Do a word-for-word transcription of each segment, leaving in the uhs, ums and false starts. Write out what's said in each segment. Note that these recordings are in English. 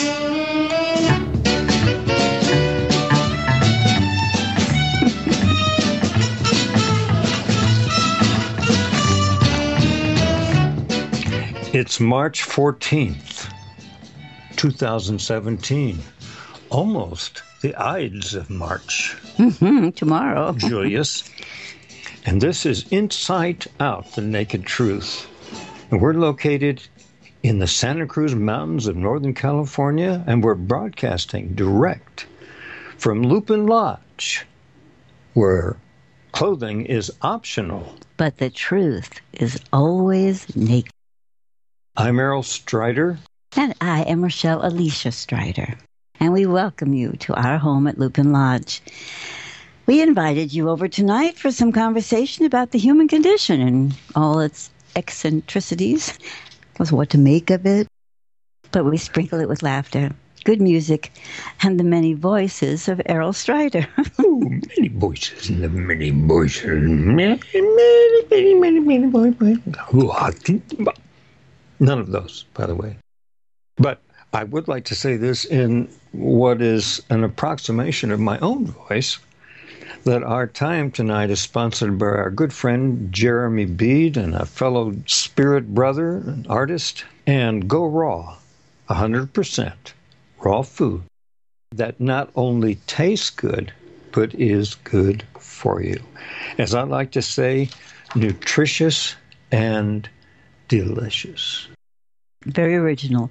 It's March fourteenth, two thousand seventeen. Almost the Ides of March. Mm-hmm, tomorrow. Julius. And this is Insight Out, the Naked Truth. And we're located in the Santa Cruz Mountains of Northern California, and we're broadcasting direct from Lupin Lodge, where clothing is optional. But the truth is always naked. I'm Errol Strider. And I am Rochelle Alicia Strider. And we welcome you to our home at Lupin Lodge. We invited you over tonight for some conversation about the human condition and all its eccentricities, was what to make of it. But we sprinkle it with laughter, good music, and the many voices of Errol Strider. Oh, many voices and the many voices. Many, many, many, many, many voices. None of those, by the way. But I would like to say this in what is an approximation of my own voice, that our time tonight is sponsored by our good friend Jeremy Bede and a fellow spirit brother and artist, and Go Raw, one hundred percent raw food that not only tastes good, but is good for you. As I like to say, nutritious and delicious. Very original.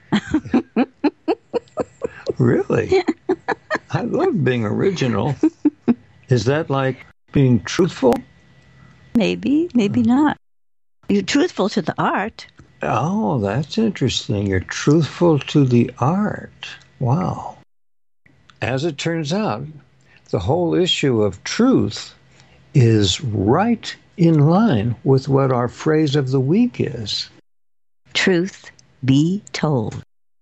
Really? I love being original. Is that like being truthful? Maybe, maybe not. You're truthful to the art. Oh, that's interesting. You're truthful to the art. Wow. As it turns out, the whole issue of truth is right in line with what our phrase of the week is. Truth be told.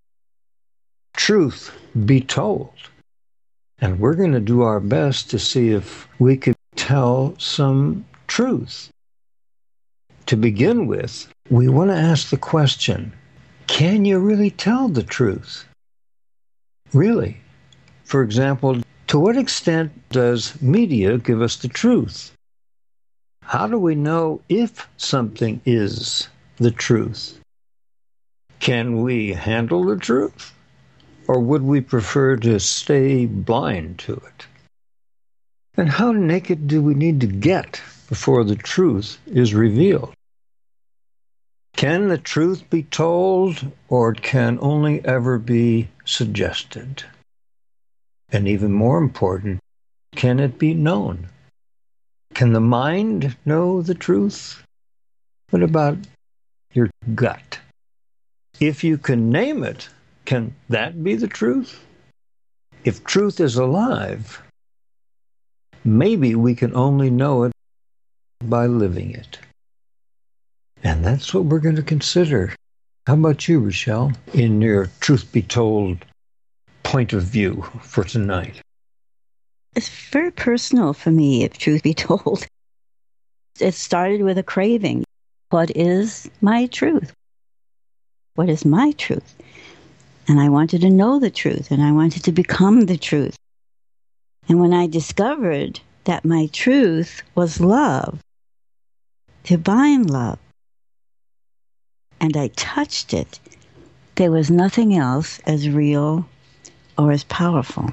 Truth be told. And we're going to do our best to see if we could tell some truth. To begin with, we want to ask the question, can you really tell the truth? Really? For example, to what extent does media give us the truth? How do we know if something is the truth? Can we handle the truth? Or would we prefer to stay blind to it? And how naked do we need to get before the truth is revealed? Can the truth be told, or it can only ever be suggested? And even more important, can it be known? Can the mind know the truth? What about your gut? If you can name it, can that be the truth? If truth is alive, maybe we can only know it by living it. And that's what we're going to consider. How about you, Rochelle, in your truth be told point of view for tonight? It's very personal for me, if truth be told. It started with a craving. What is my truth? What is my truth? And I wanted to know the truth, and I wanted to become the truth. And when I discovered that my truth was love, divine love, and I touched it, there was nothing else as real or as powerful.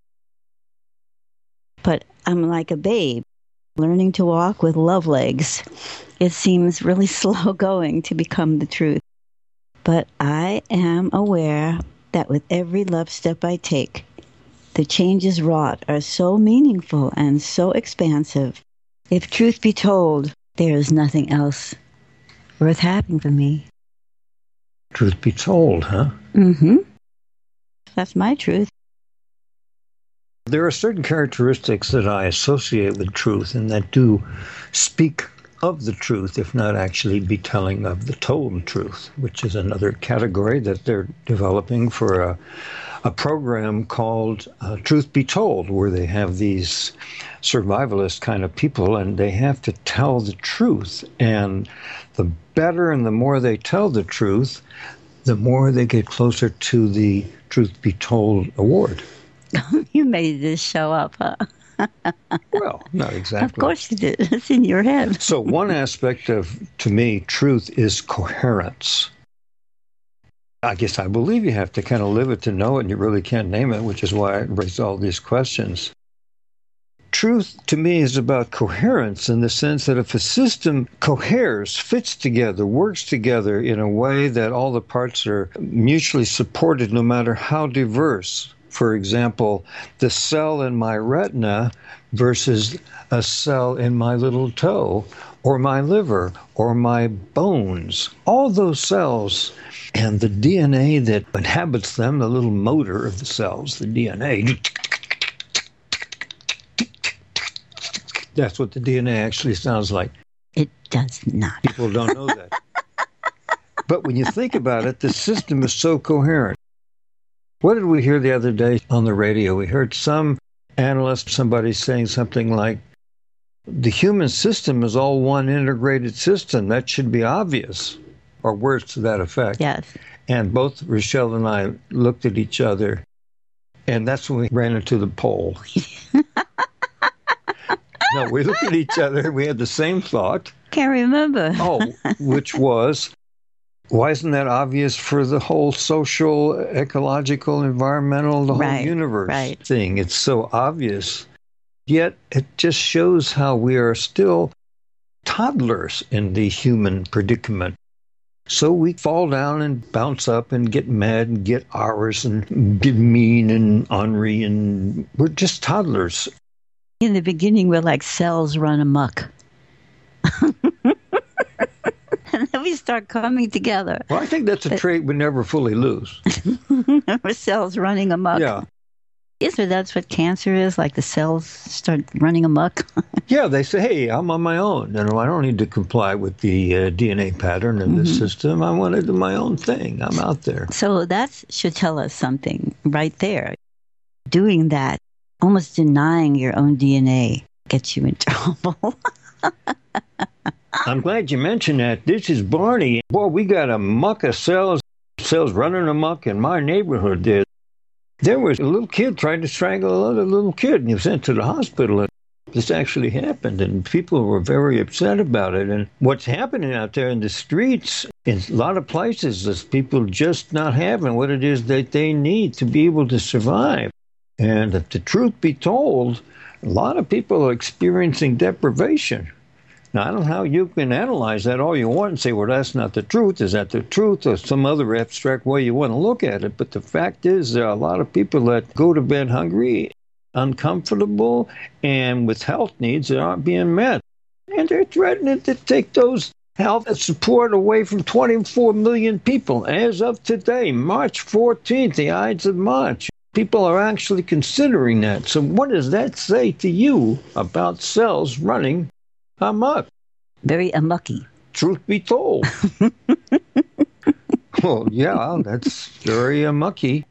But I'm like a babe learning to walk with love legs. It seems really slow going to become the truth. But I am aware that with every love step I take, the changes wrought are so meaningful and so expansive. If truth be told, there is nothing else worth having for me. Truth be told, huh? Mm-hmm. That's my truth. There are certain characteristics that I associate with truth and that do speak of the truth, if not actually be telling of the told truth, which is another category that they're developing for a, a program called uh, Truth Be Told, where they have these survivalist kind of people and they have to tell the truth. And the better and the more they tell the truth, the more they get closer to the Truth Be Told award. You made this show up, huh? Well, not exactly. Of course you did. It's in your head. So one aspect of, to me, truth is coherence. I guess I believe you have to kind of live it to know it, and you really can't name it, which is why I raised all these questions. Truth, to me, is about coherence in the sense that if a system coheres, fits together, works together in a way that all the parts are mutually supported, no matter how diverse. For example, the cell in my retina versus a cell in my little toe, or my liver, or my bones. All those cells and the D N A that inhabits them, the little motor of the cells, the D N A. That's what the D N A actually sounds like. It does not. People don't know that. But when you think about it, the system is so coherent. What did we hear the other day on the radio? We heard some analyst, somebody saying something like, the human system is all one integrated system. That should be obvious. Or words to that effect. Yes. And both Rochelle and I looked at each other, and that's when we ran into the pole. No, we looked at each other, we had the same thought. Can't remember. Oh, which was, why isn't that obvious for the whole social, ecological, environmental, the whole right, universe right. thing? It's so obvious. Yet it just shows how we are still toddlers in the human predicament. So we fall down and bounce up and get mad and get ours and get mean and ornery, and we're just toddlers. In the beginning, we're like cells run amok. And then we start coming together. Well, I think that's a trait we never fully lose. We're cells running amok. Yeah. Isn't that's what cancer is? Like the cells start running amok? Yeah, they say, hey, I'm on my own. You know, I don't need to comply with the uh, D N A pattern in mm-hmm. this system. I want to do my own thing. I'm out there. So that should tell us something right there. Doing that, almost denying your own D N A, gets you in trouble. I'm glad you mentioned that. This is Barney. Boy, we got a muck of cells, cells running amok in my neighborhood there. There was a little kid trying to strangle another little kid, and he was sent to the hospital. And this actually happened, and people were very upset about it. And what's happening out there in the streets, in a lot of places, is people just not having what it is that they need to be able to survive. And if the truth be told, a lot of people are experiencing deprivation. Now, I don't know how you can analyze that all you want and say, well, that's not the truth. Is that the truth, or some other abstract way you want to look at it? But the fact is, there are a lot of people that go to bed hungry, uncomfortable, and with health needs that aren't being met. And they're threatening to take those health support away from twenty-four million people. As of today, March fourteenth, the Ides of March, people are actually considering that. So what does that say to you about cells running amok? Very amucky. Truth be told. Well, yeah, that's very amucky.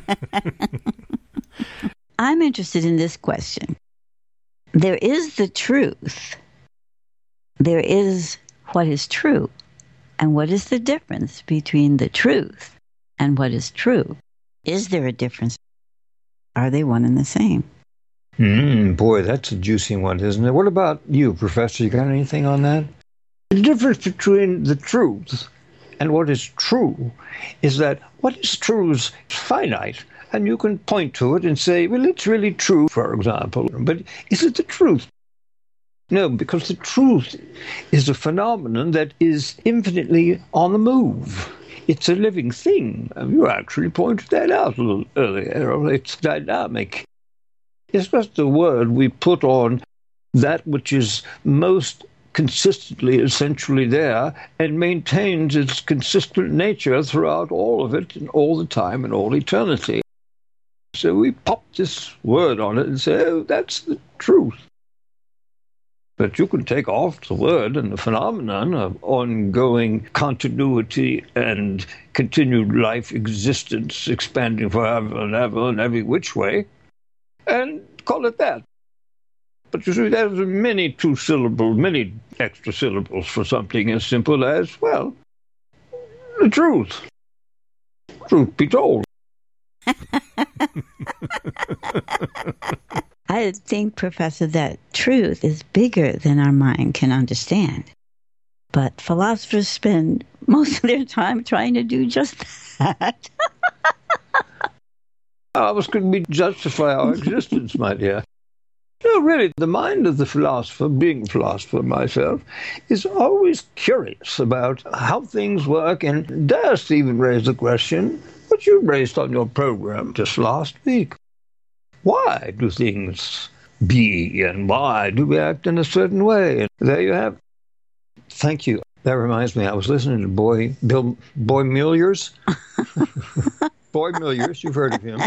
I'm interested in this question. There is the truth. There is what is true. And what is the difference between the truth and what is true? Is there a difference? Are they one and the same? Mm, boy, that's a juicy one, isn't it? What about you, Professor? You got anything on that? The difference between the truth and what is true is that what is true is finite, and you can point to it and say, well, it's really true, for example. But is it the truth? No, because the truth is a phenomenon that is infinitely on the move. It's a living thing. You actually pointed that out a little earlier. It's dynamic. It's just a word we put on that which is most consistently, essentially there, and maintains its consistent nature throughout all of it, and all the time, and all eternity. So we pop this word on it and say, oh, that's the truth. But you can take off the word and the phenomenon of ongoing continuity and continued life existence, expanding forever and ever in every which way, and call it that. But you see, there's many two-syllable, many extra syllables for something as simple as, well, the truth. Truth be told. I think, Professor, that truth is bigger than our mind can understand. But philosophers spend most of their time trying to do just that. I was going to be justify our existence, my dear. No, really, the mind of the philosopher, being a philosopher myself, is always curious about how things work and dares to even raise the question, which you raised on your program just last week. Why do things be, and why do we act in a certain way? And there you have it. Thank you. That reminds me, I was listening to Boy Bill Boy Milliers. Boy Milliers, you've heard of him.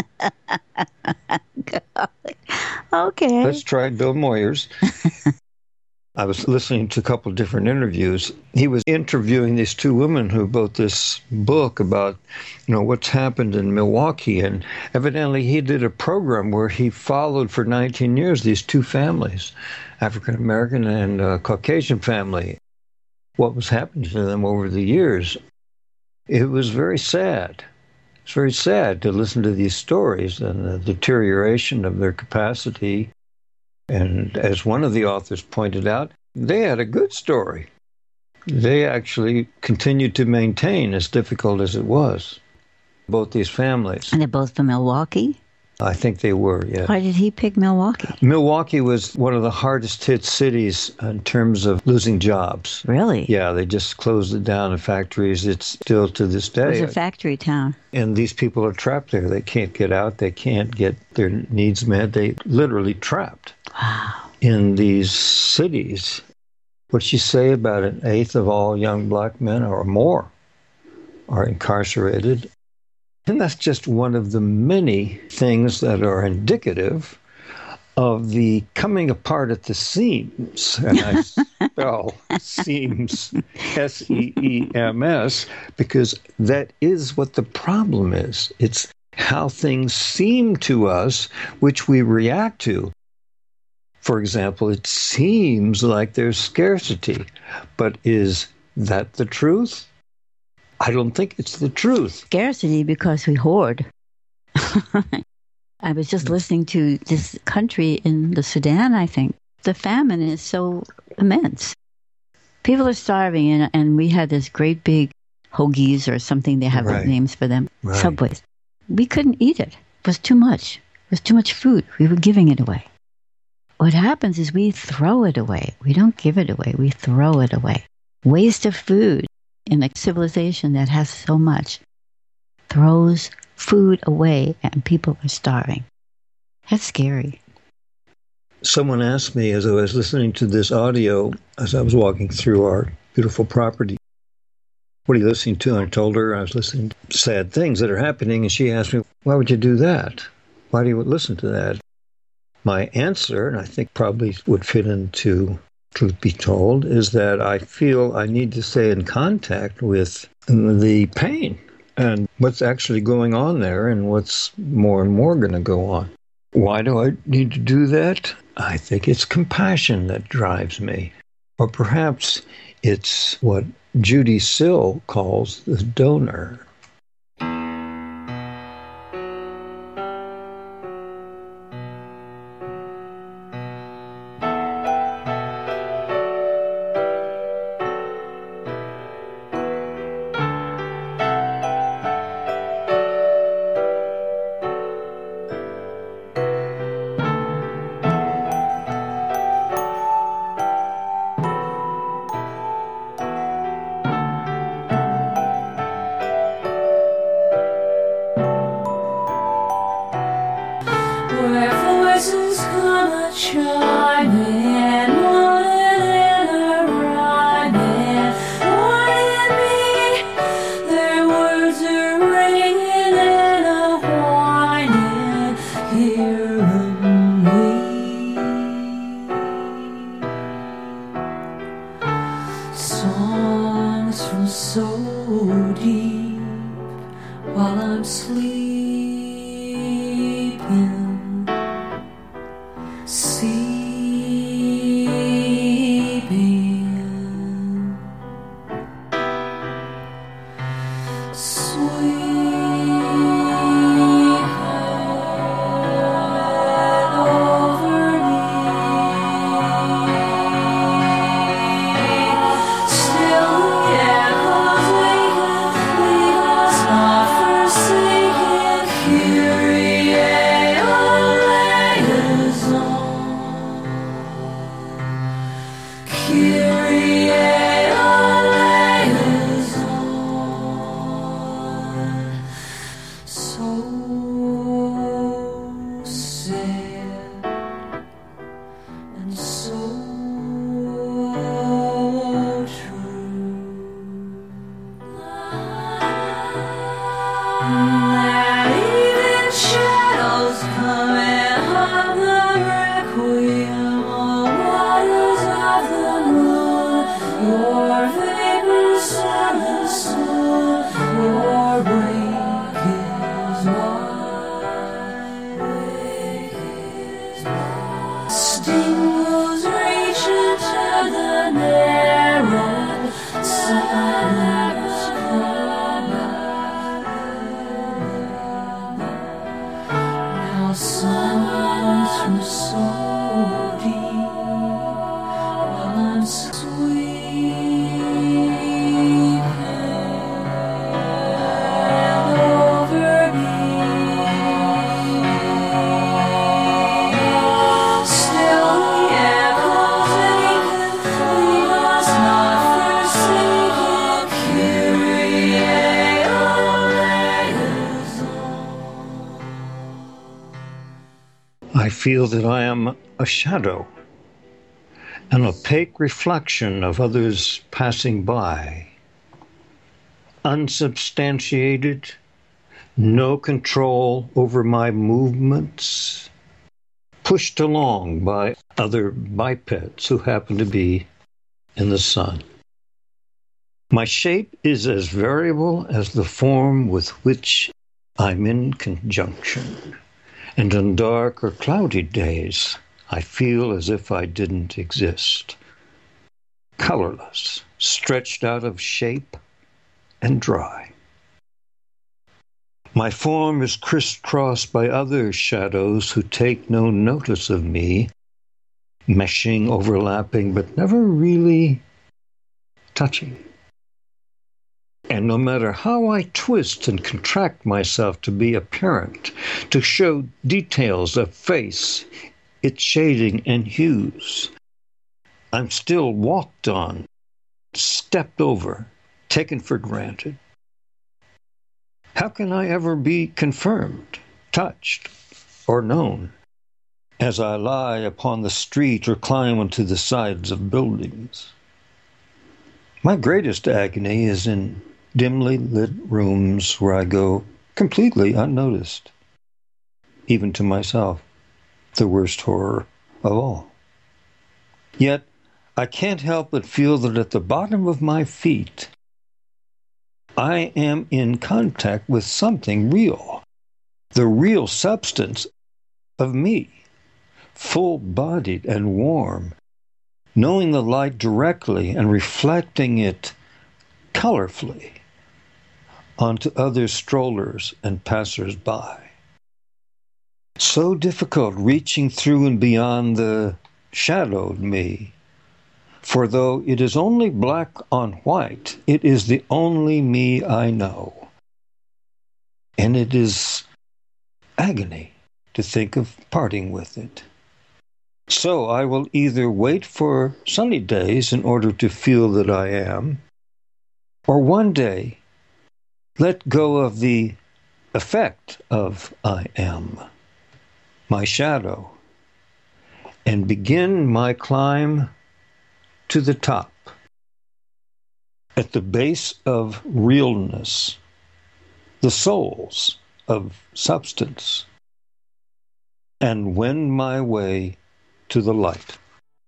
Okay. Let's try Bill Moyers. I was listening to a couple of different interviews. He was interviewing these two women who wrote this book about, you know, what's happened in Milwaukee. And evidently he did a program where he followed for nineteen years these two families, African-American and uh, Caucasian family, what was happening to them over the years. It was very sad. It's very sad to listen to these stories and the deterioration of their capacity. And as one of the authors pointed out, they had a good story. They actually continued to maintain, as difficult as it was, both these families. And they're both from Milwaukee? I think they were, yeah. Why did he pick Milwaukee? Milwaukee was one of the hardest hit cities in terms of losing jobs. Really? Yeah, they just closed it down in factories. It's still to this day. It was a factory town. And these people are trapped there. They can't get out. They can't get their needs met. They literally trapped. Wow. In these cities. What'd she say about an eighth of all young black men or more are incarcerated? And that's just one of the many things that are indicative of the coming apart at the seams. And I spell seams, S E E M S, because that is what the problem is. It's how things seem to us, which we react to. For example, it seems like there's scarcity, but is that the truth? I don't think it's the truth. Scarcity because we hoard. I was just listening to this country in the Sudan, I think. The famine is so immense. People are starving, and, and we had this great big hoagies or something, they have Right. names for them, Right. Subways. We couldn't eat it. It was too much. It was too much food. We were giving it away. What happens is we throw it away. We don't give it away. We throw it away. Waste of food in a civilization that has so much throws food away, and people are starving. That's scary. Someone asked me as I was listening to this audio, as I was walking through our beautiful property, what are you listening to? And I told her I was listening to sad things that are happening, and she asked me, why would you do that? Why do you listen to that? My answer, and I think probably would fit into Truth Be Told, is that I feel I need to stay in contact with the pain and what's actually going on there and what's more and more going to go on. Why do I need to do that? I think it's compassion that drives me. Or perhaps it's what Judy Sill calls the donor. While I'm sleeping, see I feel that I am a shadow, an opaque reflection of others passing by, unsubstantiated, no control over my movements, pushed along by other bipeds who happen to be in the sun. My shape is as variable as the form with which I'm in conjunction. And on dark or cloudy days, I feel as if I didn't exist. Colorless, stretched out of shape, and dry. My form is crisscrossed by other shadows who take no notice of me, meshing, overlapping, but never really touching. And no matter how I twist and contract myself to be apparent, to show details of face, its shading and hues, I'm still walked on, stepped over, taken for granted. How can I ever be confirmed, touched, or known as I lie upon the street or climb onto the sides of buildings? My greatest agony is in dimly lit rooms where I go completely unnoticed, even to myself, the worst horror of all. Yet, I can't help but feel that at the bottom of my feet, I am in contact with something real, the real substance of me, full-bodied and warm, knowing the light directly and reflecting it colorfully onto other strollers and passers-by. So difficult reaching through and beyond the shadowed me, for though it is only black on white, it is the only me I know. And it is agony to think of parting with it. So I will either wait for sunny days in order to feel that I am, or one day let go of the effect of I am, my shadow, and begin my climb to the top, at the base of realness, the souls of substance, and wend my way to the light.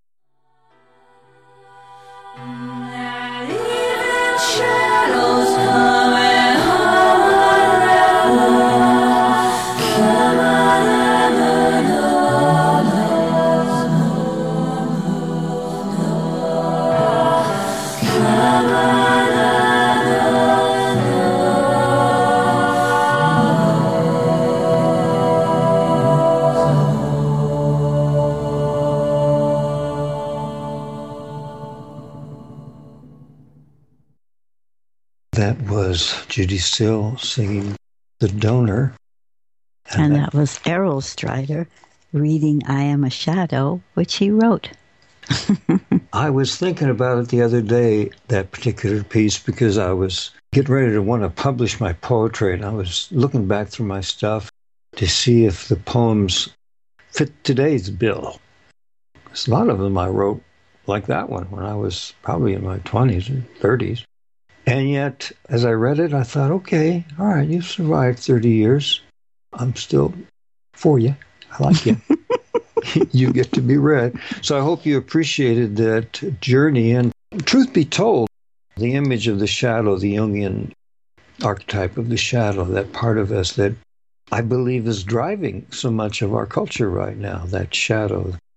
That was Judy Still singing The Donor. And, and that, that was Errol Strider reading I Am a Shadow, which he wrote. I was thinking about it the other day, that particular piece, because I was getting ready to want to publish my poetry, and I was looking back through my stuff to see if the poems fit today's bill. Because a lot of them I wrote like that one when I was probably in my twenties or thirties. And yet, as I read it, I thought, okay, all right, you've survived thirty years. I'm still for you. I like you. You get to be read. So I hope you appreciated that journey. And truth be told, the image of the shadow, the Jungian archetype of the shadow, that part of us that I believe is driving so much of our culture right now, that shadow.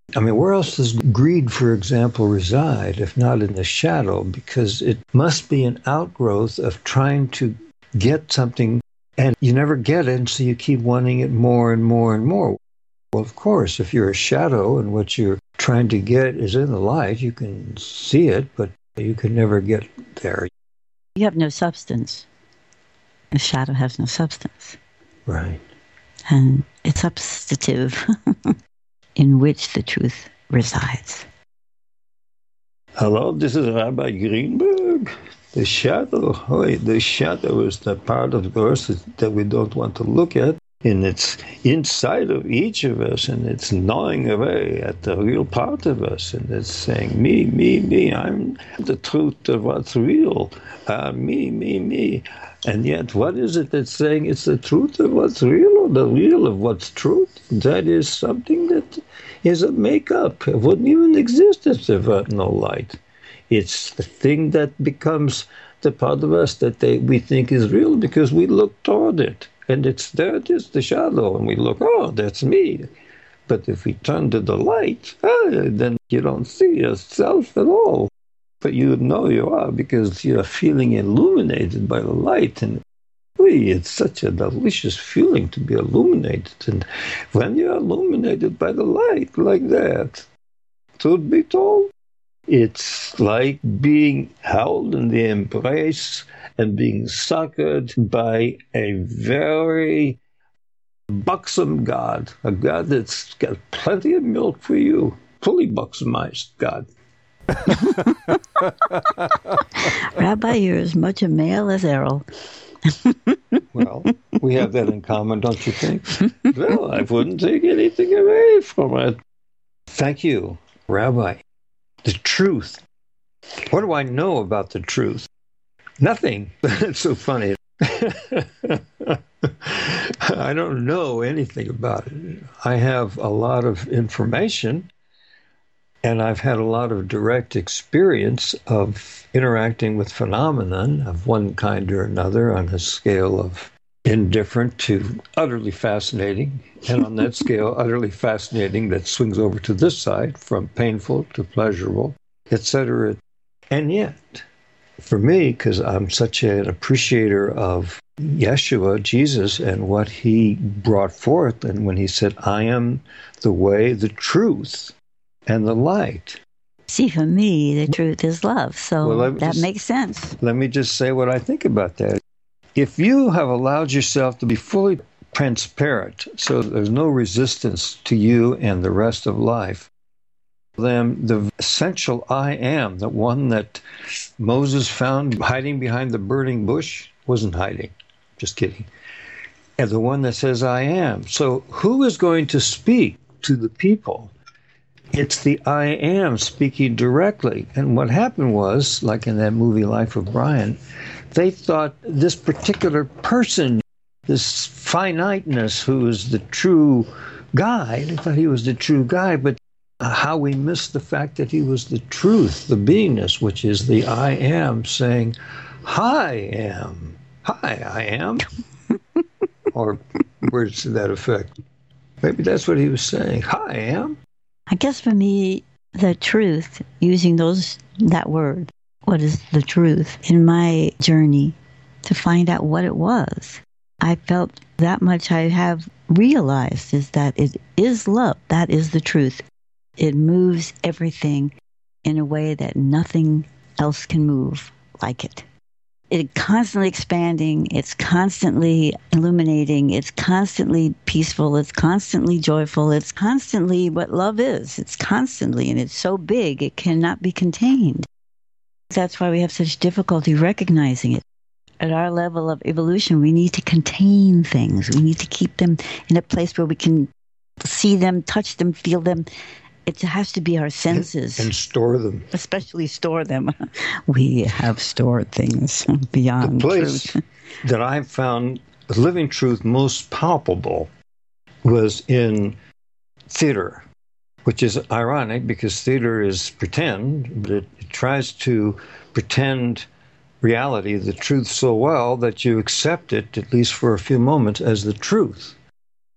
I mean, where else does greed, for example, reside, if not in the shadow? Because it must be an outgrowth of trying to get something, and you never get it, and so you keep wanting it more and more and more. Well, of course, if you're a shadow and what you're trying to get is in the light, you can see it, but you can never get there. You have no substance. A shadow has no substance. Right. And it's substantive in which the truth resides. Hello, this is Rabbi Greenberg. The shadow, oh, the shadow is the part of the earth that we don't want to look at, and it's inside of each of us, and it's gnawing away at the real part of us, and it's saying, me, me, me, I'm the truth of what's real, uh, me, me, me. And yet, what is it that's saying it's the truth of what's real, or the real of what's truth? That is something that is a make-up. It wouldn't even exist if there were no light. It's the thing that becomes the part of us that they, we think is real because we look toward it. And it's there, it is the shadow, and we look, oh, that's me. But if we turn to the light, oh, then you don't see yourself at all. But you know you are because you're feeling illuminated by the light. And really, it's such a delicious feeling to be illuminated. And when you're illuminated by the light like that, truth be told, it's like being held in the embrace and being suckered by a very buxom God, a God that's got plenty of milk for you, fully buxomized God. Rabbi, you're as much a male as Errol. Well, we have that in common, don't you think? Well, I wouldn't take anything away from it. Thank you, Rabbi. The truth. What do I know about the truth? Nothing. It's so funny. I don't know anything about it. I have a lot of information, and I've had a lot of direct experience of interacting with phenomenon of one kind or another on a scale of indifferent to utterly fascinating, and on that scale, utterly fascinating that swings over to this side, from painful to pleasurable, et cetera. And yet, for me, because I'm such an appreciator of Yeshua, Jesus, and what he brought forth, and when he said, I am the way, the truth, and the light. See, for me, the truth is love, so well, that just, makes sense. Let me just say what I think about that. If you have allowed yourself to be fully transparent, so there's no resistance to you and the rest of life, then the essential I am, the one that Moses found hiding behind the burning bush, wasn't hiding, just kidding, and the one that says I am. So who is going to speak to the people? It's the I am speaking directly. And what happened was, like in that movie Life of Brian, they thought this particular person, this finiteness who is the true guy, they thought he was the true guy, but how we missed the fact that he was the truth, the beingness, which is the I am saying, hi am, hi I am, or words to that effect. Maybe that's what he was saying, hi I am. I guess for me, the truth, using those that word, what is the truth, in my journey to find out what it was, I felt that much I have realized is that it is love. That is the truth. It moves everything in a way that nothing else can move like it. It's constantly expanding. It's constantly illuminating. It's constantly peaceful. It's constantly joyful. It's constantly what love is. It's constantly, and it's so big, it cannot be contained. That's why we have such difficulty recognizing it. At our level of evolution, we need to contain things. We need to keep them in a place where we can see them, touch them, feel them. It has to be our senses. And store them. Especially store them. We have stored things beyond the place truth. That I found the living truth most palpable was in theater, which is ironic because theater is pretend, but it, it tries to pretend reality, the truth, so well that you accept it, at least for a few moments, as the truth.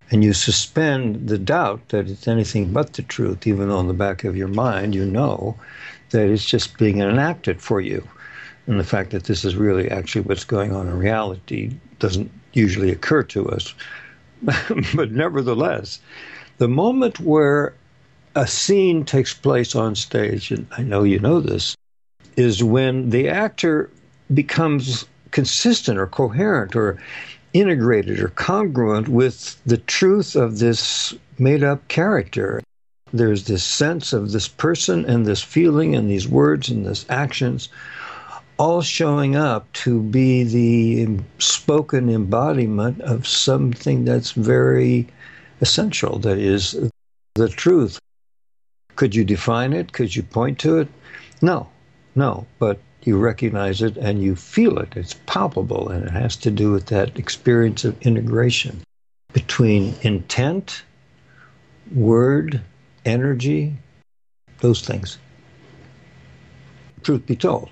and you suspend the doubt that it's anything but the truth, even though in the back of your mind you know that it's just being enacted for you. And the fact that this is really actually what's going on in reality doesn't usually occur to us. But nevertheless, the moment where a scene takes place on stage, and I know you know this, is when the actor becomes consistent or coherent or integrated or congruent with the truth of this made-up character. There's this sense of this person and this feeling and these words and this actions all showing up to be the spoken embodiment of something that's very essential, that is the truth. Could you define it? Could you point to it? No, no, but you recognize it and you feel it. It's palpable, and it has to do with that experience of integration between intent, word, energy, those things. Truth be told.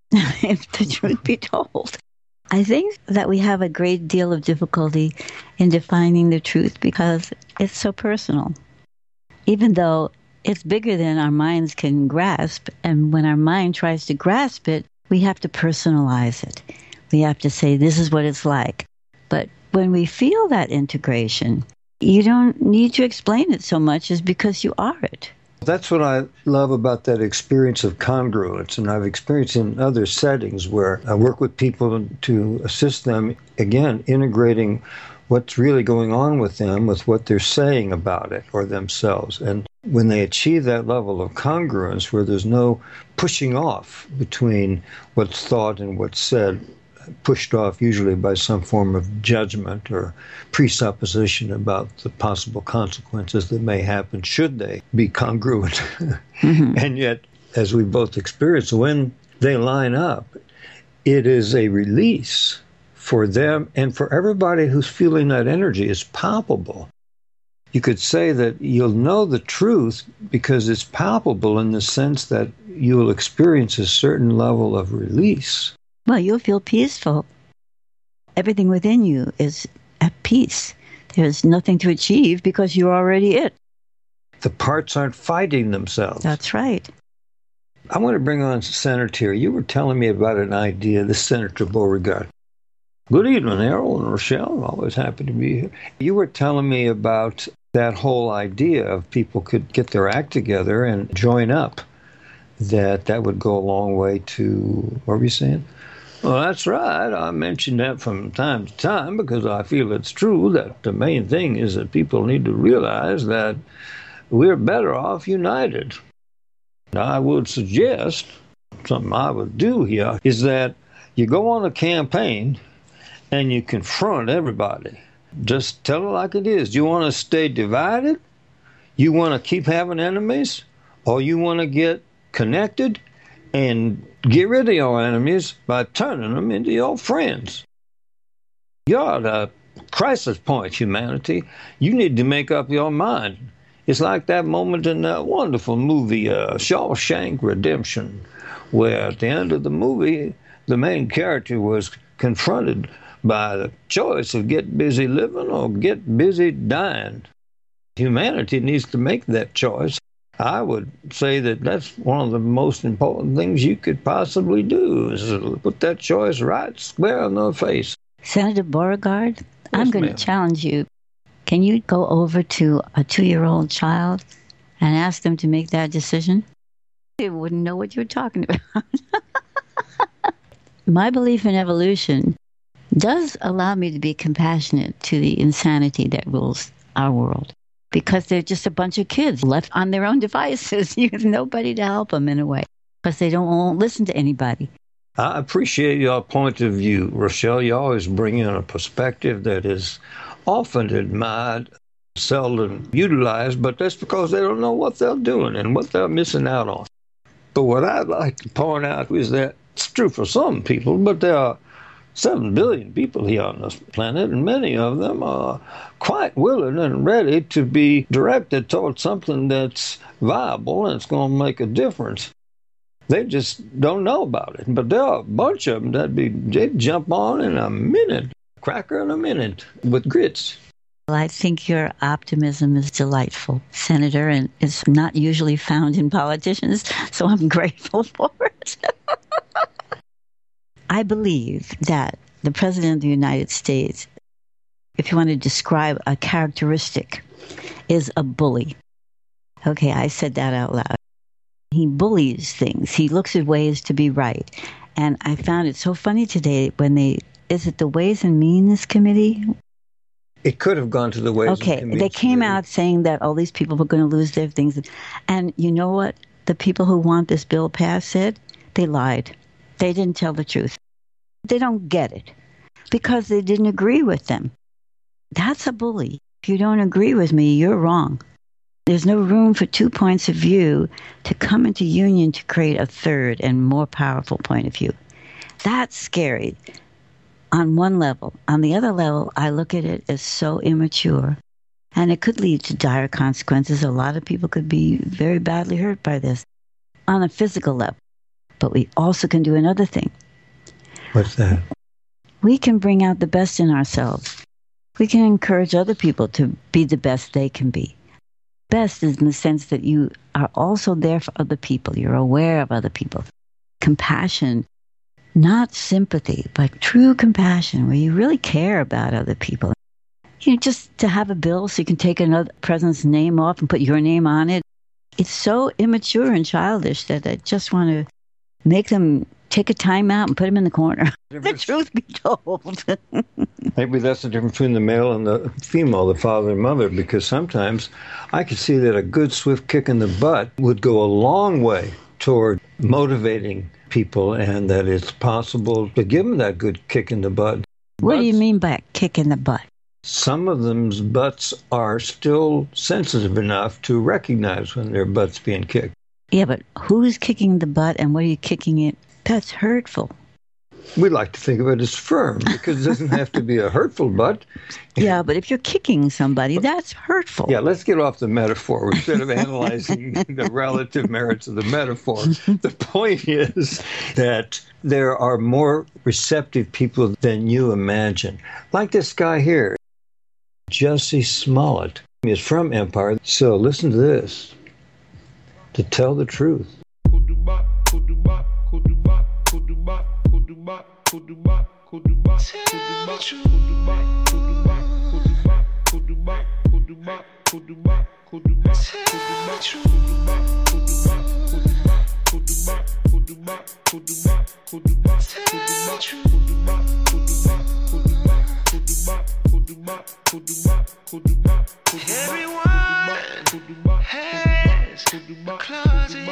If the truth be told. I think that we have a great deal of difficulty in defining the truth because it's so personal. Even though it's bigger than our minds can grasp, and when our mind tries to grasp it, we have to personalize it. We have to say, this is what it's like. But when we feel that integration, you don't need to explain it so much as because you are it. That's what I love about that experience of congruence, and I've experienced in other settings where I work with people to assist them, again, integrating what's really going on with them with what they're saying about it or themselves. And when they achieve that level of congruence where there's no pushing off between what's thought and what's said, pushed off usually by some form of judgment or presupposition about the possible consequences that may happen should they be congruent. Mm-hmm. And yet, as we both experience, when they line up, it is a release for them and for everybody who's feeling that energy. It's palpable. You could say that you'll know the truth because it's palpable in the sense that you'll experience a certain level of release. Well, you'll feel peaceful. Everything within you is at peace. There's nothing to achieve because you're already it. The parts aren't fighting themselves. That's right. I want to bring on Senator. You were telling me about an idea, this Senator Beauregard. Good evening, Errol and Rochelle. Always happy to be here. You were telling me about that whole idea of people could get their act together and join up, that that would go a long way to, what were you saying? Well, that's right. I mention that from time to time because I feel it's true that the main thing is that people need to realize that we're better off united. Now, I would suggest, something I would do here, is that you go on a campaign and you confront everybody. Just tell it like it is. Do you want to stay divided? You want to keep having enemies? Or you want to get connected and get rid of your enemies by turning them into your friends? You're at a crisis point, humanity. You need to make up your mind. It's like that moment in that wonderful movie, uh, Shawshank Redemption, where at the end of the movie, the main character was confronted by the choice of get busy living or get busy dying. Humanity needs to make that choice. I would say that that's one of the most important things you could possibly do, is put that choice right square in the face. Senator Beauregard, yes, I'm going ma'am. to challenge you. Can you go over to a two-year-old child and ask them to make that decision? They wouldn't know what you're talking about. My belief in evolution does allow me to be compassionate to the insanity that rules our world, because they're just a bunch of kids left on their own devices. You have nobody to help them in a way, because they don't won't listen to anybody. I appreciate your point of view, Rochelle. You always bring in a perspective that is often admired, seldom utilized, but that's because they don't know what they're doing and what they're missing out on. But what I'd like to point out is that it's true for some people, but there are seven billion people here on this planet, and many of them are quite willing and ready to be directed towards something that's viable and it's going to make a difference. They just don't know about it. But there are a bunch of them that'd be, they'd jump on in a minute, cracker in a minute, with grits. Well, I think your optimism is delightful, Senator, and it's not usually found in politicians, so I'm grateful for it. I believe that the President of the United States, if you want to describe a characteristic, is a bully. Okay, I said that out loud. He bullies things. He looks at ways to be right. And I found it so funny today when they, is it the Ways and Means Committee? It could have gone to the Ways okay, and Means they came Committee. out saying that all these people were going to lose their things. And you know what the people who want this bill passed said? They lied. They didn't tell the truth. They don't get it because they didn't agree with them. That's a bully. If you don't agree with me, you're wrong. There's no room for two points of view to come into union to create a third and more powerful point of view. That's scary on one level. On the other level, I look at it as so immature, and it could lead to dire consequences. A lot of people could be very badly hurt by this on a physical level. But we also can do another thing. What's that? We can bring out the best in ourselves. We can encourage other people to be the best they can be. Best is in the sense that you are also there for other people. You're aware of other people. Compassion, not sympathy, but true compassion, where you really care about other people. You know, just to have a bill so you can take another president's name off and put your name on it. It's so immature and childish that I just want to make them take a time out and put them in the corner. The truth be told. Maybe that's the difference between the male and the female, the father and mother, because sometimes I could see that a good swift kick in the butt would go a long way toward motivating people, and that it's possible to give them that good kick in the butt. What Butts, do you mean by a kick in the butt? Some of them's butts are still sensitive enough to recognize when their butt's being kicked. Yeah, but who's kicking the butt and what are you kicking it? That's hurtful. We like to think of it as firm, because it doesn't have to be a hurtful butt. Yeah, but if you're kicking somebody, that's hurtful. Yeah, let's get off the metaphor instead of analyzing the relative merits of the metaphor. The point is that there are more receptive people than you imagine. Like this guy here, Jussie Smollett. He is from Empire. So listen to this. To tell the truth. Everyone has a closet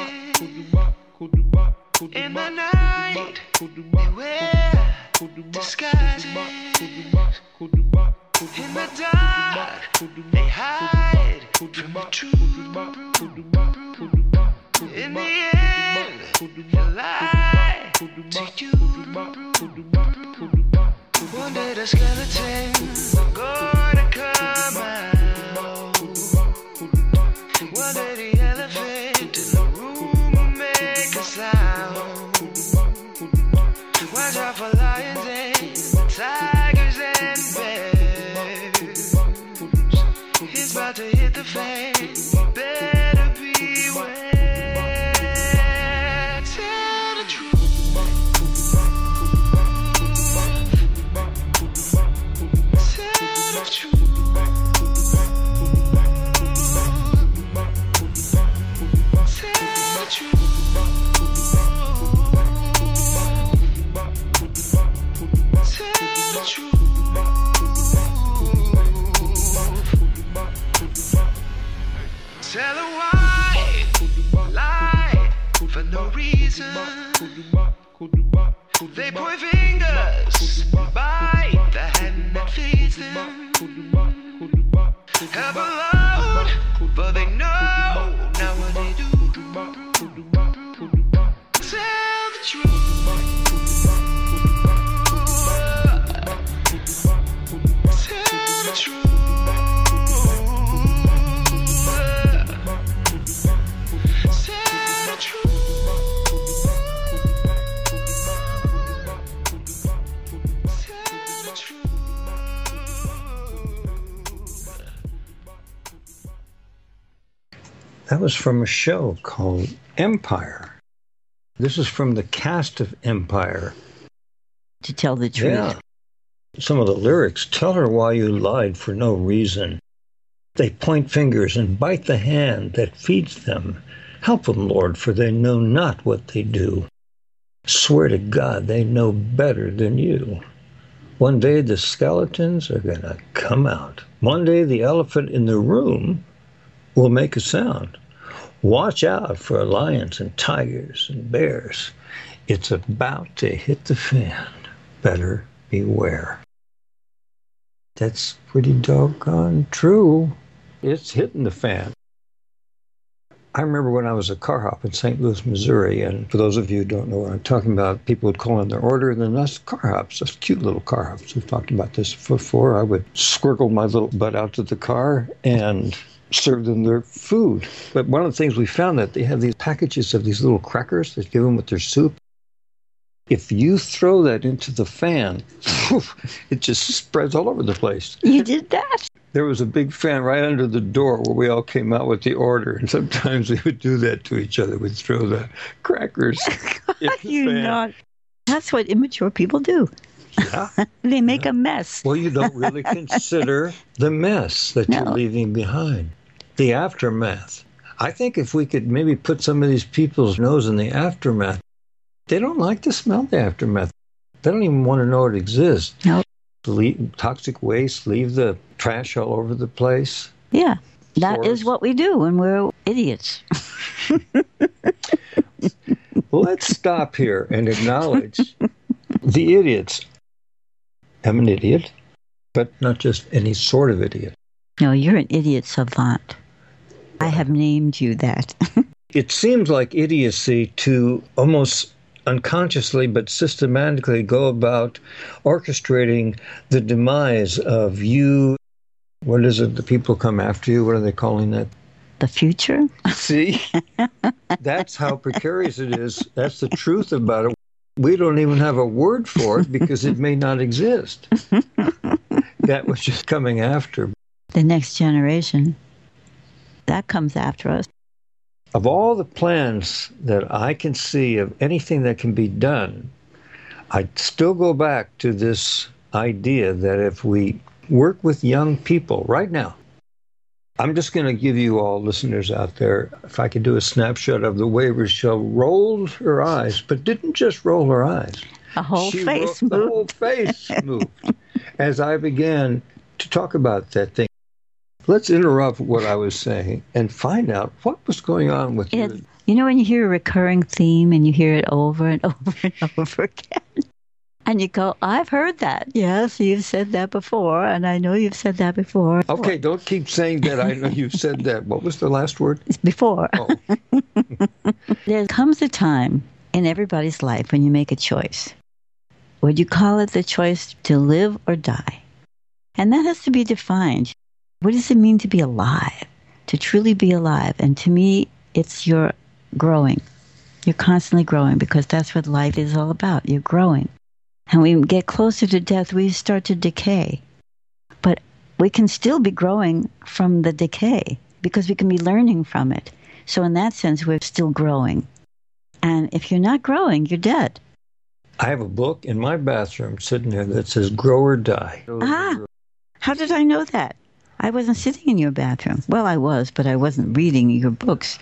in the night. They wear disguises. In the dark, they hide from the truth. In the end, they'll lie to you. One day the skeleton's gonna come out. One day the elephant in the room will make a sound. Watch out for lions and tigers and bears. He's about to hit the fan. Better beware. Tell the truth. Tell the truth. Tell a why, lie for no reason. They point fingers, bite the hand that feeds them. Help alone, but they know now what they do. Tell the truth. Tell the truth. That was from a show called Empire. This is from the cast of Empire. To tell the truth. Yeah. Some of the lyrics, tell her why you lied for no reason. They point fingers and bite the hand that feeds them. Help them, Lord, for they know not what they do. Swear to God they know better than you. One day the skeletons are going to come out. One day the elephant in the room will make a sound. Watch out for lions and tigers and bears. It's about to hit the fan. Better beware. That's pretty doggone true. It's hitting the fan. I remember when I was a car hop in Saint Louis, Missouri, and for those of you who don't know what I'm talking about, people would call in their order, and then that's car hops, those cute little car hops. We've talked about this before. I would squircle my little butt out to the car and serve them their food. But one of the things we found that they have these packages of these little crackers that give them with their soup. If you throw that into the fan, it just spreads all over the place. You did that? There was a big fan right under the door where we all came out with the order, and sometimes we would do that to each other. We'd throw the crackers in the you fan. Not. That's what immature people do. Yeah. They make yeah. a mess. Well, you don't really consider the mess that No. you're leaving behind, the aftermath. I think if we could maybe put some of these people's nose in the aftermath, they don't like to smell the aftermath. They don't even want to know it exists. No. Leave toxic waste, leave the trash all over the place. Yeah, that Forest. is what we do when we're idiots. Let's stop here and acknowledge the idiots. I'm an idiot, but not just any sort of idiot. No, you're an idiot savant. I have named you that. It seems like idiocy to almost unconsciously but systematically go about orchestrating the demise of you. What is it? The people come after you. What are they calling that? The future? See? That's how precarious it is. That's the truth about it. We don't even have a word for it because it may not exist. That was just coming after. The next generation. That comes after us. Of all the plans that I can see of anything that can be done, I'd still go back to this idea that if we work with young people right now, I'm just going to give you all listeners out there, if I could do a snapshot of the way Rochelle rolled her eyes, but didn't just roll her eyes. A whole She face ro- moved. The whole face moved as I began to talk about that thing. Let's interrupt what I was saying and find out what was going on with It, you. you know when you hear a recurring theme and you hear it over and over and over again? And you go, I've heard that. Yes, you've said that before, and I know you've said that before. Okay, don't keep saying that. I know you've said that. What was the last word? It's before. Oh. There comes a time in everybody's life when you make a choice. Would you call it the choice to live or die? And that has to be defined. What does it mean to be alive? To truly be alive? And to me, it's your growing. You're constantly growing because that's what life is all about. You're growing. And we get closer to death, we start to decay. But we can still be growing from the decay because we can be learning from it. So in that sense, we're still growing. And if you're not growing, you're dead. I have a book in my bathroom sitting there that says Grow or Die. Ah, how did I know that? I wasn't sitting in your bathroom. Well, I was, but I wasn't reading your books.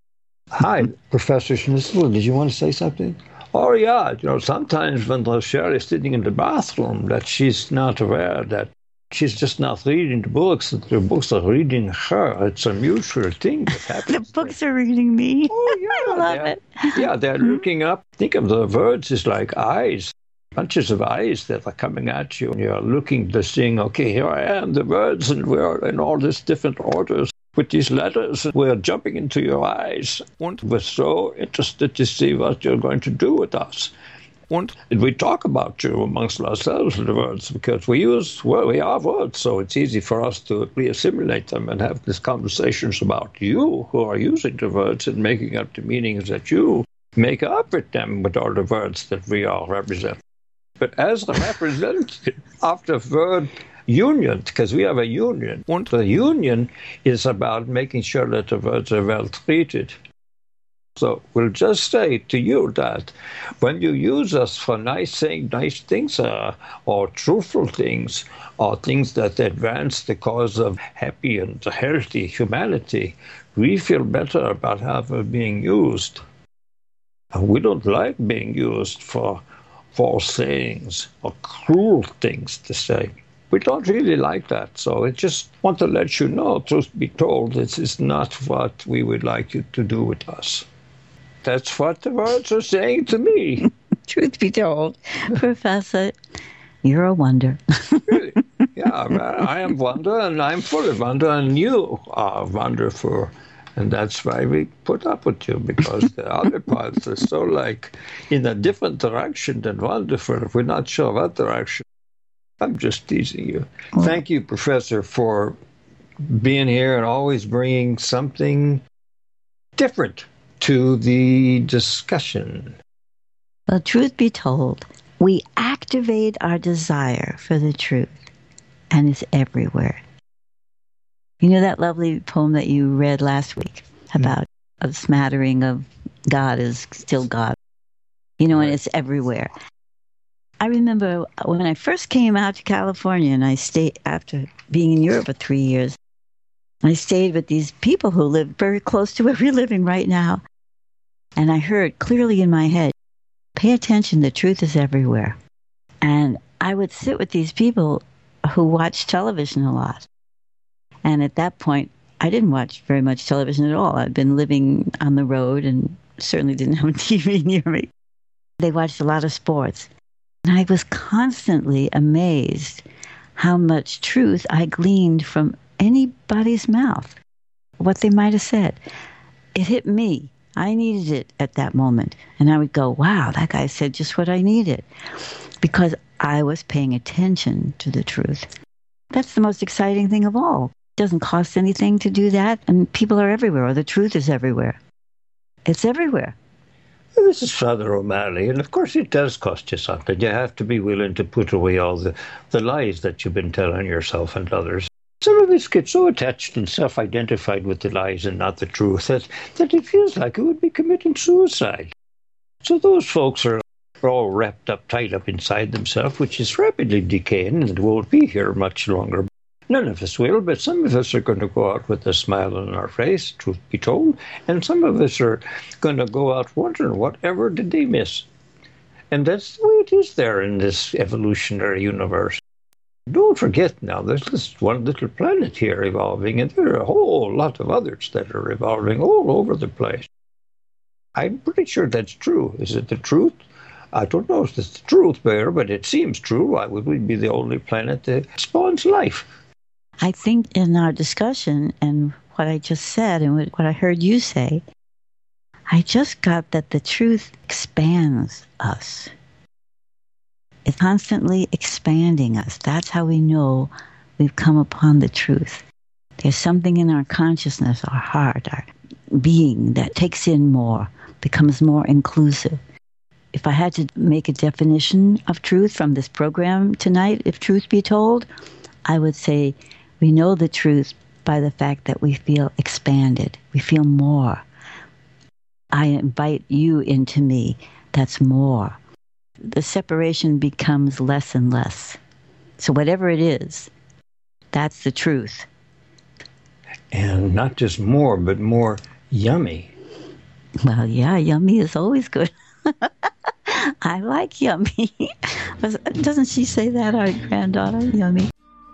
Hi, Professor Schnitzler. Did you want to say something? Oh, yeah. You know, sometimes when Rochelle is sitting in the bathroom, that she's not aware that she's just not reading the books, that the books are reading her. It's a mutual thing that happens. The books are reading me. Oh, yeah. I love they're- it. Yeah, they're looking up. Think of the words as like eyes. Bunches of eyes that are coming at you, and you're looking, they're saying, okay, here I am, the words, and we're in all these different orders with these letters, and we're jumping into your eyes. And we're so interested to see what you're going to do with us. And we talk about you amongst ourselves, the words, because we use, well, we are words, so it's easy for us to re-assimilate them and have these conversations about you who are using the words and making up the meanings that you make up with them with all the words that we all represent. But as a representative of the word union, because we have a union. And the union is about making sure that the birds are well treated. So we'll just say to you that when you use us for nice thing, nice things uh, or truthful things or things that advance the cause of happy and healthy humanity, we feel better about how we're being used. And we don't like being used for false sayings or cruel things to say. We don't really like that. So I just want to let you know, truth be told, this is not what we would like you to do with us. That's what the words are saying to me. Truth be told, Professor, you're a wonder. Really? Yeah, I am wonder, and I'm full of wonder, and you are wonderful. And that's why we put up with you, because the other parts are so like in a different direction than wonderful. We're not sure what direction. I'm just teasing you. Well, thank you, Professor, for being here and always bringing something different to the discussion. Well, truth be told, we activate our desire for the truth, and it's everywhere. You know that lovely poem that you read last week about mm-hmm. a smattering of God is still God, you know, right. And it's everywhere. I remember when I first came out to California, and I stayed after being in Europe for three years, I stayed with these people who live very close to where we're living right now. And I heard clearly in my head, pay attention, the truth is everywhere. And I would sit with these people who watch television a lot. And at that point, I didn't watch very much television at all. I'd been living on the road and certainly didn't have a T V near me. They watched a lot of sports. And I was constantly amazed how much truth I gleaned from anybody's mouth, what they might have said. It hit me. I needed it at that moment. And I would go, wow, that guy said just what I needed. Because I was paying attention to the truth. That's the most exciting thing of all. It doesn't cost anything to do that. And people are everywhere, or the truth is everywhere. It's everywhere. Well, this is Father O'Malley. And of course it does cost you something. You have to be willing to put away all the, the lies that you've been telling yourself and others. Some of us get so attached and self-identified with the lies and not the truth that, that it feels like it would be committing suicide. So those folks are all wrapped up, tied up inside themselves, which is rapidly decaying and won't be here much longer. None of us will, but some of us are going to go out with a smile on our face, truth be told, and some of us are going to go out wondering whatever did they miss. And that's the way it is there in this evolutionary universe. Don't forget now, there's this one little planet here evolving, and there are a whole lot of others that are evolving all over the place. I'm pretty sure that's true. Is it the truth? I don't know if it's the truth, Bear, but it seems true. Why would we be the only planet that spawns life? I think in our discussion and what I just said and what I heard you say, I just got that the truth expands us. It's constantly expanding us. That's how we know we've come upon the truth. There's something in our consciousness, our heart, our being that takes in more, becomes more inclusive. If I had to make a definition of truth from this program tonight, if truth be told, I would say we know the truth by the fact that we feel expanded. We feel more. I invite you into me. That's more. The separation becomes less and less. So whatever it is, that's the truth. And not just more, but more yummy. Well, yeah, yummy is always good. I like yummy. Doesn't she say that, our granddaughter, yummy?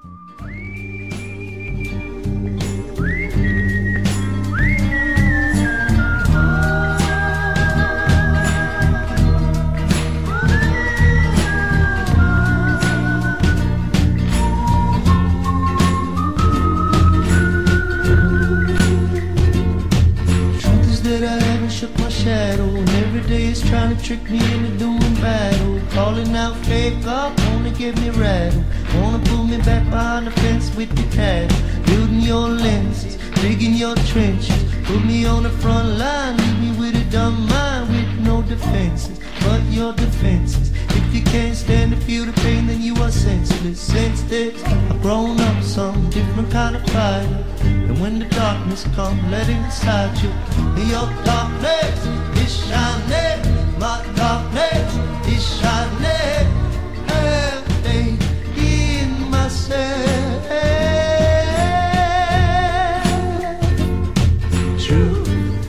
Trying to trick me into doing battle, calling out fake up, wanna get me rattled, wanna pull me back behind the fence with the cattle, building your lenses, digging your trenches, put me on the front line, leave me with a dumb mind with no defenses, but your defenses. If you can't stand to feel the pain, then you are senseless. Since this, I've grown up some different kind of fighter. And when the darkness comes, let it inside you. And your darkness is shining, my darkness is shining. Have faith in myself. True.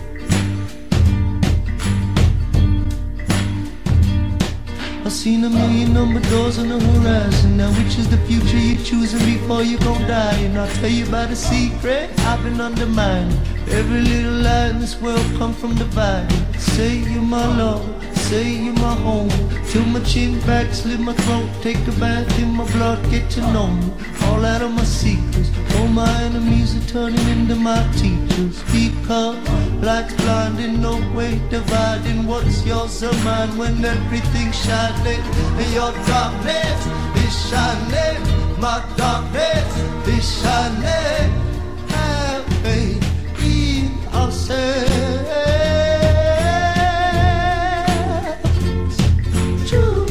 I've seen a million number doors on the horizon. Now which is the future you're choosing before you gon' die? And I'll tell you about a secret I've been undermining. Every little lie in this world come from dividing. Say you're my love, say you're my home. Till my chin back, slit my throat. Take a bath in my blood, get to know me. All out of my secrets. All my enemies are turning into my teachers. Because light's blinding, no way dividing what's yours or mine. When everything's shining and your darkness is shining, my darkness is shining. Have faith in ourselves. True.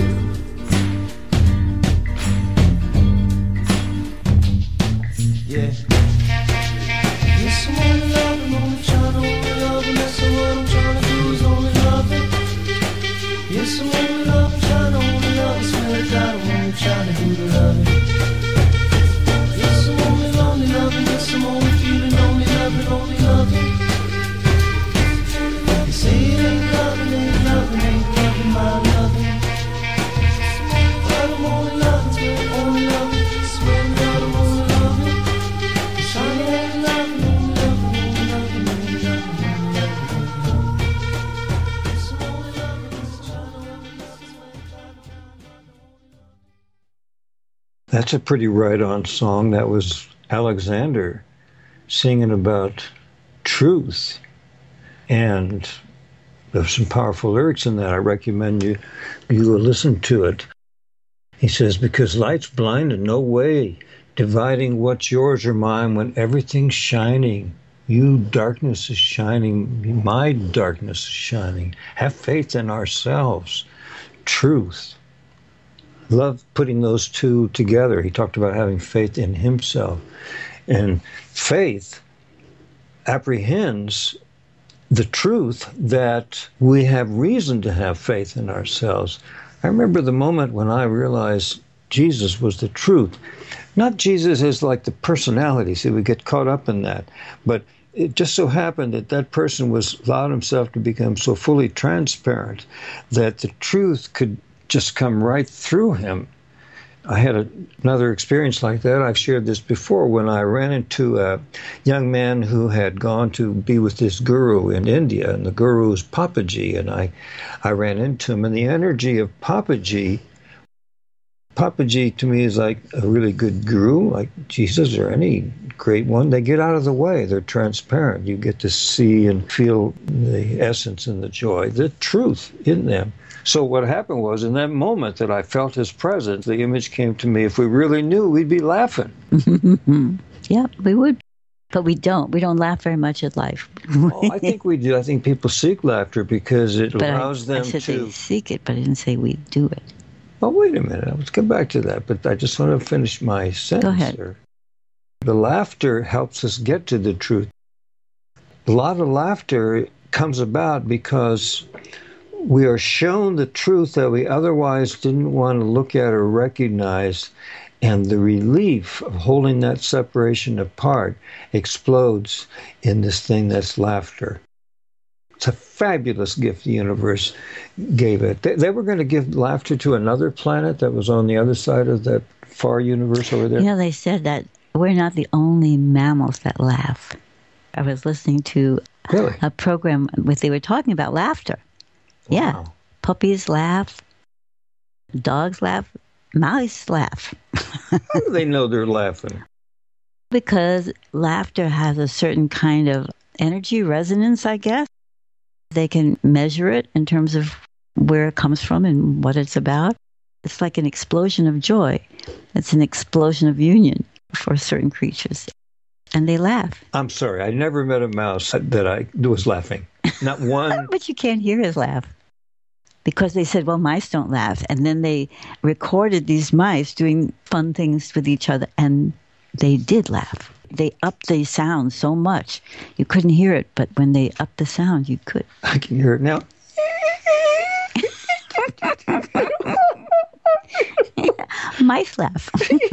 Yeah. Yes, someone love and only trying to only love, and that's what I'm trying to do is only love it. Yes, someone love and trying to only love, I swear to God, I'm only trying to do the loving. Yes, I'm only lonely loving, yes, I'm only feeling only loving, only loving. They say it ain't loving, ain't loving, ain't loving, my loving. God, I'm only loving, swear only loving, swear to God, I'm only loving. Shine only loving, only loving, only loving, only loving, only loving. Yes, I'm only loving, yes, shine only loving, swear to God, I'm only loving. That's a pretty right-on song. That was Alexander singing about truth. And there's some powerful lyrics in that. I recommend you you listen to it. He says, because light's blind and no way dividing what's yours or mine when everything's shining. You, darkness is shining. My darkness is shining. Have faith in ourselves. Truth. Love putting those two together. He talked about having faith in himself. And faith apprehends the truth that we have reason to have faith in ourselves. I remember the moment when I realized Jesus was the truth. Not Jesus as like the personality. See, we get caught up in that. But it just so happened that that person was allowed himself to become so fully transparent that the truth could just come right through him. I had a, another experience like that. I've shared this before when I ran into a young man who had gone to be with this guru in India, and the guru is Papaji, and I, I ran into him, and the energy of Papaji, Papaji to me is like a really good guru, like Jesus or any great one. They get out of the way. They're transparent. You get to see and feel the essence and the joy, the truth in them. So what happened was, in that moment that I felt his presence, the image came to me. If we really knew, we'd be laughing. Yeah, we would. But we don't. We don't laugh very much at life. Oh, I think we do. I think people seek laughter because it but allows I, them I said to... they seek it, but I didn't say we do it. Oh, wait a minute. Let's get back to that. But I just want to finish my sentence. Go ahead. Here. The laughter helps us get to the truth. A lot of laughter comes about because we are shown the truth that we otherwise didn't want to look at or recognize, and the relief of holding that separation apart explodes in this thing that's laughter. It's a fabulous gift the universe gave it. They, they were going to give laughter to another planet that was on the other side of that far universe over there. Yeah, they said that we're not the only mammals that laugh. I was listening to really? a program where they were talking about laughter. Yeah, Wow. Puppies laugh, dogs laugh, mice laugh. How do they know they're laughing? Because laughter has a certain kind of energy resonance, I guess. They can measure it in terms of where it comes from and what it's about. It's like an explosion of joy. It's an explosion of union for certain creatures. And they laugh. I'm sorry, I never met a mouse that I was laughing. Not one. But you can't hear his laugh because they said, well, mice don't laugh. And then they recorded these mice doing fun things with each other, and they did laugh. They upped the sound so much. You couldn't hear it, but when they upped the sound, you could. I can hear it now. Mice laugh.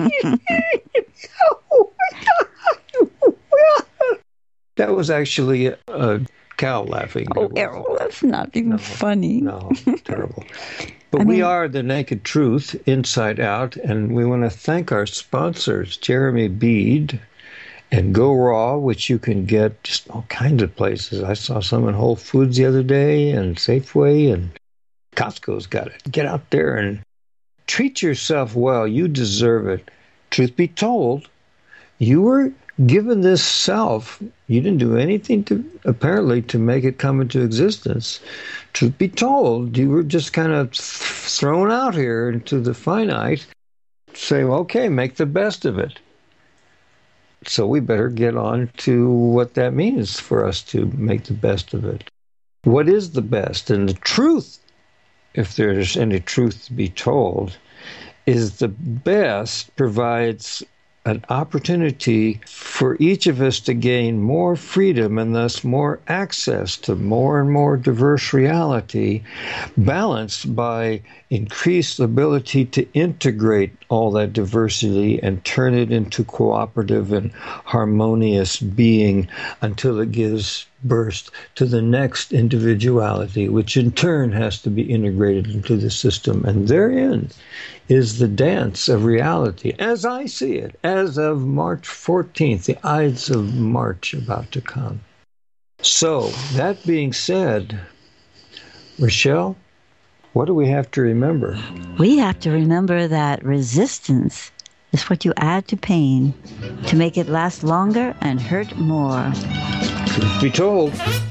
That was actually a, a cow laughing. Oh, Errol, that's not even no, funny. No, terrible. But I we mean, are The Naked Truth, Inside Out, and we want to thank our sponsors, Jeremy Bede and Go Raw, which you can get just all kinds of places. I saw some in Whole Foods the other day, and Safeway, and Costco's got it. Get out there and treat yourself well. You deserve it. Truth be told, you were given this self. You didn't do anything to, apparently, to make it come into existence. Truth be told, you were just kind of thrown out here into the finite. Say, well, okay, make the best of it. So we better get on to what that means for us to make the best of it. What is the best? And the truth, if there's any truth to be told, is the best provides an opportunity for each of us to gain more freedom and thus more access to more and more diverse reality, balanced by increased ability to integrate all that diversity and turn it into cooperative and harmonious being until it gives birth to the next individuality, which in turn has to be integrated into the system. And therein is the dance of reality, as I see it, as of March fourteenth, the Ides of March about to come. So, that being said, Rochelle, what do we have to remember? We have to remember that resistance is what you add to pain to make it last longer and hurt more. Truth be told,